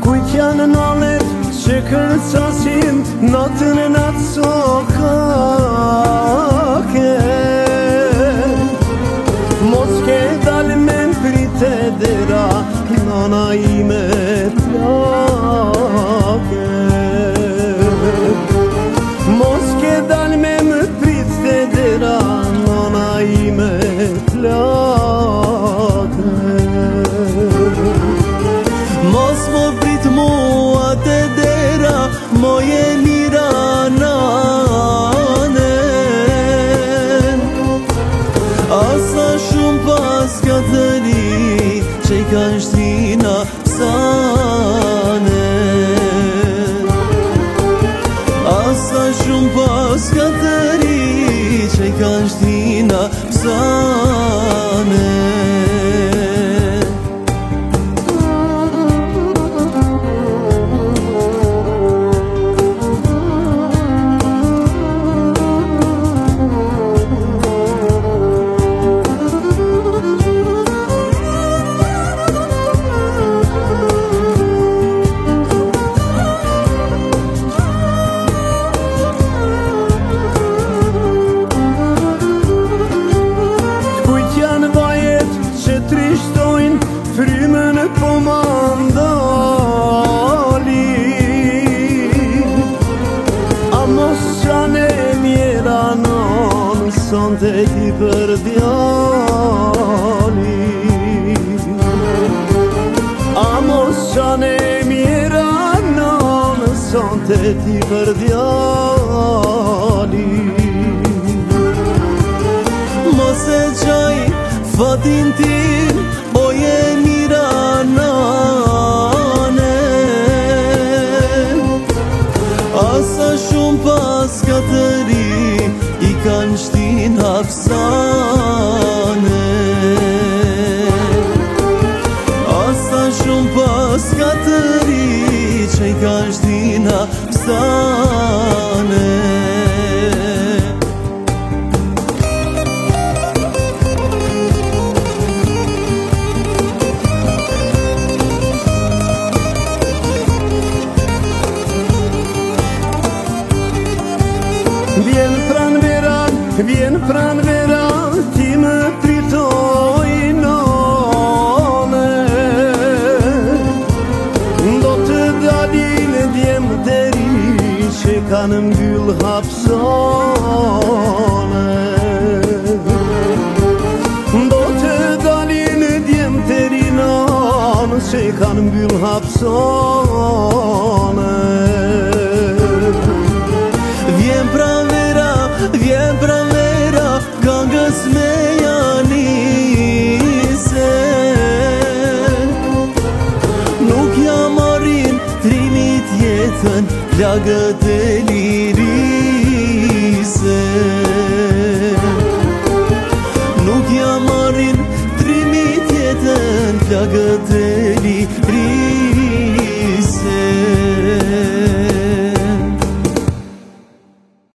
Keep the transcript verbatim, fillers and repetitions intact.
Kujt janë nalet që kërcasin natën e natë sokake. Mos ke dal me mprite dera, nana ime plake. Mos ke dal me mprite dera, nana ime plake. Mos më prit mua të dera, moje mira nane. Asa shumë pas ka të ri që i kanë shtrina psane. Asa shumë pas ka të ri që i kanë shtrina psane. Frymën po mandali, a mos qanë e mjera non, son të ti për djali. A mos qanë e mjera non, son të ti për djali. Mos e qaj fatin tim, oje mira nane. Asa shumë pas ka të ri i kanë shtin hapsane. Asa shumë pas ka të ri që i kanë shtin hapsane. Vjen pran vera, vjen pran vera, ti më pritoj none. Do të dalin djem deri që kanë mbyll hapsone. Do të dalin djem deri non që kanë mbyll hapsone. Vjen pran vera, vjen pran vera, këngës me janise. Nuk jam arrin trimit jetën, plagët e lirise. Nuk jam arrin trimit jetën, plagët e lirise.